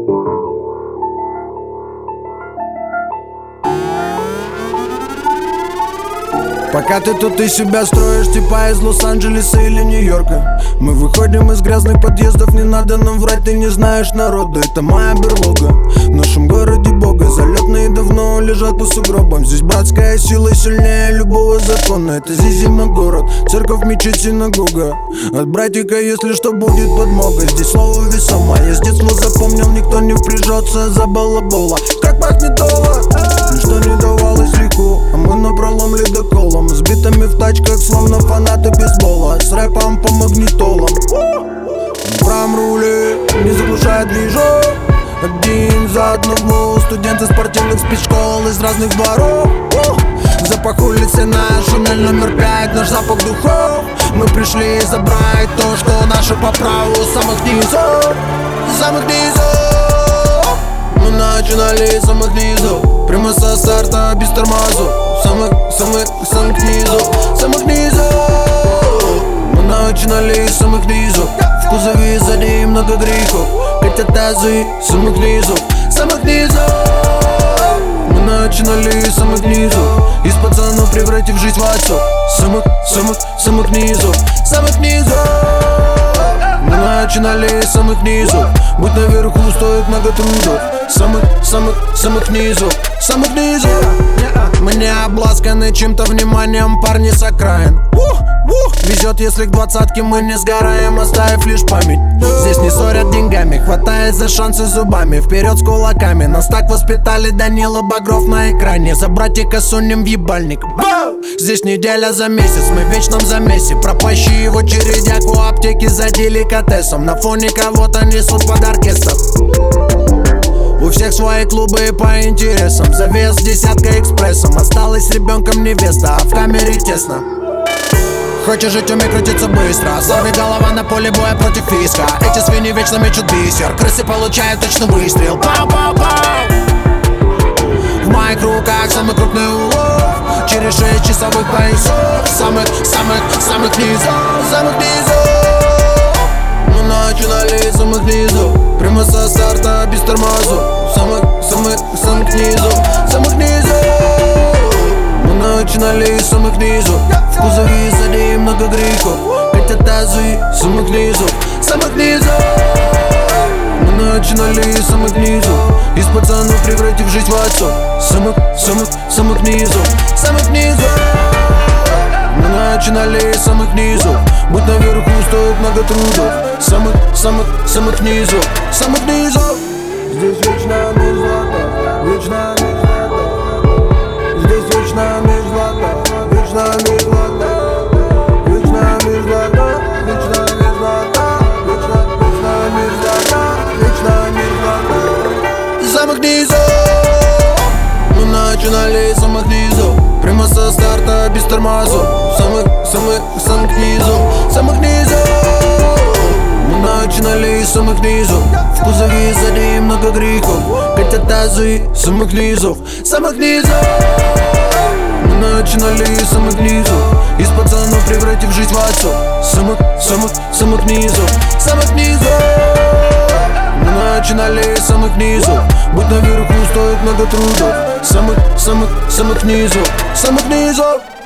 Пока ты тут из себя строишь, типа из Лос-Анджелеса или Нью-Йорка. Мы выходим из грязных подъездов, не надо нам врать, ты не знаешь народа. Это моя берлога, в нашем городе бога. Залетные давно лежат по сугробам. Здесь братская сила сильнее любого закона. Это Зизима город, церковь, мечеть, синагога. От братика, если что, будет подмога. Здесь слово весомо, я с детства запомнил, никто не впряжется за балабола. Как пахнет доллар, ничто не давалось легко, а мы напролом ледоколом, с битами в тачках, словно фанаты бейсбола, с рэпом по магнитолам. В правом руле не заглушает движок, один за одного. Студенты спортивных спецшкол из разных дворов. Запах улицы наш, Шанель номер 5, наш запах духов. Мы пришли забрать то, что наше по праву. Самых низов, самых низов. Мы начинали с самых низов, прямо со старта, без тормозов. Самых низов, самых низов. Мы начинали с самых низов, в кузове сзади много грехов. Хотят тазы самых низов, самых низов. Мы начинали с самых низов, из пацанов превратив жизнь в отцов. Самых низов, самых низов. Мы начинали с самых низов, быть наверху стоит много трудов. Самых низов, самых низов. Мы не обласканы чем-то вниманием, парни с окраин. Везет, если к двадцатке мы не сгораем, оставив лишь память. Здесь не ссорят деньгами, хватает за шансы зубами. Вперед с кулаками, нас так воспитали, Данила Багров на экране. За братика сунем в ебальник. Здесь неделя за месяц, мы в вечном замесе. Пропащие в очередях у аптеки за деликатесом. На фоне кого-то несут под оркестр. У всех свои клубы по интересам. Завес десятка экспрессом. Осталась с ребенком невеста, а в камере тесно. Хочешь жить, умей крутиться быстро. Сорви голова на поле боя против фиска. Эти свиньи вечно мечут бисер. Крысы получают точно выстрел. Пау-пау-пау. В моих руках самый крупный улов. Через 6 часовых поясов. Самых низов, самых низов. Мы начинали с самых низов, прямо со старта, без тормозов. Самых низов, самых низов. Мы начинали с самых низов, в кузове сзади много грехов. Хотят тазы самых низов, самых низов. Мы начинали с самых низов, из пацанов превратив жизнь в отцов. Самых низов, самых низов. Мы начинали с самых низов, быть наверху стоит много трудов. Самых низов, самых низов. Здесь вечная мерзлота, вечная мерзлота. Здесь вечная мерзлота, вечная мерзлота. Вечная мерзлота, вечная мерзлота. Вечная мерзлота, вечная мерзлота. Самых низов. Мы начинали с самых низов, прямо со старта, без тормозов. Самых низов, самых низов. Мы начинали с самых низов, в кузове сзади много грехов. Хотят тазы самых низов, самых низов. Мы начинали с самых низов, из пацанов превратив жизнь в отцов. Самых низов, самых низов. Мы начинали с самых низов, быть наверху стоит много трудов. Самых низов, самых низов.